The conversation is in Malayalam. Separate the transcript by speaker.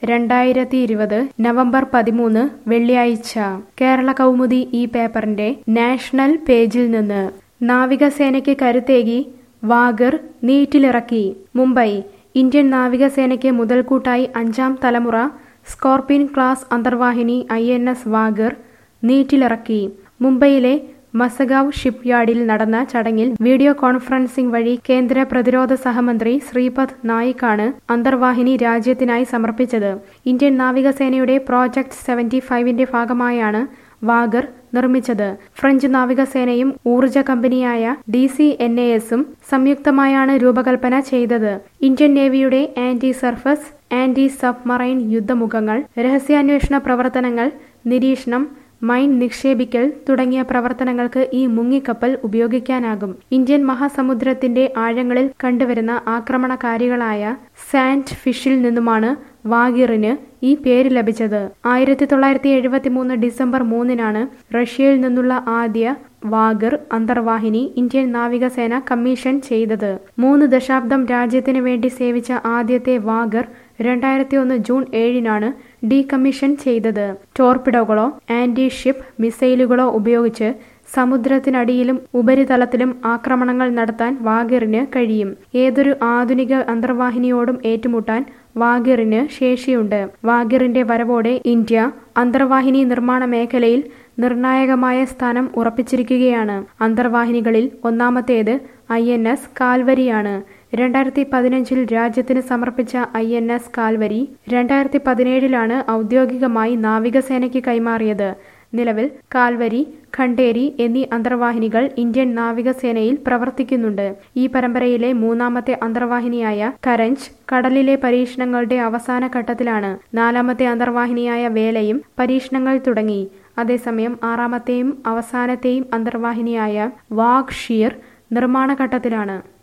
Speaker 1: 2020 നവംബർ 13 വെള്ളിയാഴ്ച കേരള കൗമുദി ഈ പേപ്പറിന്റെ നാഷണൽ പേജിൽ നിന്ന് നാവികസേനയ്ക്ക് കരുത്തേകി വാഗർ നീറ്റിലിറക്കി. മുംബൈ ഇന്ത്യൻ നാവികസേനയ്ക്ക് മുതൽക്കൂട്ടായി 5ാം തലമുറ സ്കോർപിൻ ക്ലാസ് അന്തർവാഹിനി INS വാഗർ നീറ്റിലിറക്കി. മുംബൈയിലെ മസഗാവ് ഷിപ്പ്യാർഡിൽ നടന്ന ചടങ്ങിൽ വീഡിയോ കോൺഫറൻസിംഗ് വഴി കേന്ദ്ര പ്രതിരോധ സഹമന്ത്രി ശ്രീപദ് നായിക്കാണ് അന്തർവാഹിനി രാജ്യത്തിനായി സമർപ്പിച്ചത്. ഇന്ത്യൻ നാവികസേനയുടെ പ്രോജക്ട് 75ന്റെ ഭാഗമായാണ് വാഗർ നിർമ്മിച്ചത്. ഫ്രഞ്ച് നാവികസേനയും ഊർജ കമ്പനിയായ DCNASഉം സംയുക്തമായാണ് രൂപകൽപ്പന ചെയ്തത്. ഇന്ത്യൻ നേവിയുടെ ആന്റി സർഫസ്, ആന്റി സബ്മറൈൻ യുദ്ധമുഖങ്ങൾ, രഹസ്യാന്വേഷണ പ്രവർത്തനങ്ങൾ, നിരീക്ഷണം, മൈൻ നിക്ഷേപിക്കൽ തുടങ്ങിയ പ്രവർത്തനങ്ങൾക്ക് ഈ മുങ്ങിക്കപ്പൽ ഉപയോഗിക്കാനാകും. ഇന്ത്യൻ മഹാസമുദ്രത്തിന്റെ ആഴങ്ങളിൽ കണ്ടുവരുന്ന ആക്രമണകാരികളായ സാൻഡ് ഫിഷിൽ നിന്നുമാണ് വാഗിറിന് ഈ പേര് ലഭിച്ചത്. 1973 ഡിസംബർ 3-നാണ് റഷ്യയിൽ നിന്നുള്ള ആദ്യ വാഗർ അന്തർവാഹിനി ഇന്ത്യൻ നാവികസേന കമ്മീഷൻ ചെയ്തത്. 3 ദശാബ്ദം രാജ്യത്തിന് വേണ്ടി സേവിച്ച ആദ്യത്തെ വാഗർ 2001 ജൂൺ 7-നാണ് ഡീകമ്മീഷൻ ചെയ്തത്. ടോർപിഡോകളോ ആന്റി ഷിപ്പ് മിസൈലുകളോ ഉപയോഗിച്ച് സമുദ്രത്തിനടിയിലും ഉപരിതലത്തിലും ആക്രമണങ്ങൾ നടത്താൻ വാഗറിന് കഴിയും. ഏതൊരു ആധുനിക അന്തർവാഹിനിയോടും ഏറ്റുമുട്ടാൻ വാഗറിന് ശേഷിയുണ്ട്. വാഗറിന്റെ വരവോടെ ഇന്ത്യ അന്തർവാഹിനി നിർമ്മാണ മേഖലയിൽ നിർണായകമായ സ്ഥാനം ഉറപ്പിച്ചിരിക്കുകയാണ്. അന്തർവാഹിനികളിൽ ഒന്നാമത്തേത് INS കാൽവരിയാണ്. 2015-ൽ രാജ്യത്തിന് സമർപ്പിച്ച INS കാൽവരി 2017-ലാണ് ഔദ്യോഗികമായി നാവികസേനയ്ക്ക് കൈമാറിയത്. നിലവിൽ കാൽവരി, ഖണ്ഡേരി എന്നീ അന്തർവാഹിനികൾ ഇന്ത്യൻ നാവികസേനയിൽ പ്രവർത്തിക്കുന്നുണ്ട്. ഈ പരമ്പരയിലെ 3ാമത്തെ അന്തർവാഹിനിയായ കരഞ്ച് കടലിലെ പരീക്ഷണങ്ങളുടെ അവസാന ഘട്ടത്തിലാണ്. 4ാമത്തെ അന്തർവാഹിനിയായ വേലയും പരീക്ഷണങ്ങൾ തുടങ്ങി. അതേസമയം 6ാമത്തെയും അവസാനത്തെയും അന്തർവാഹിനിയായ വാഗ് ഷിയർ നിർമ്മാണ ഘട്ടത്തിലാണ്.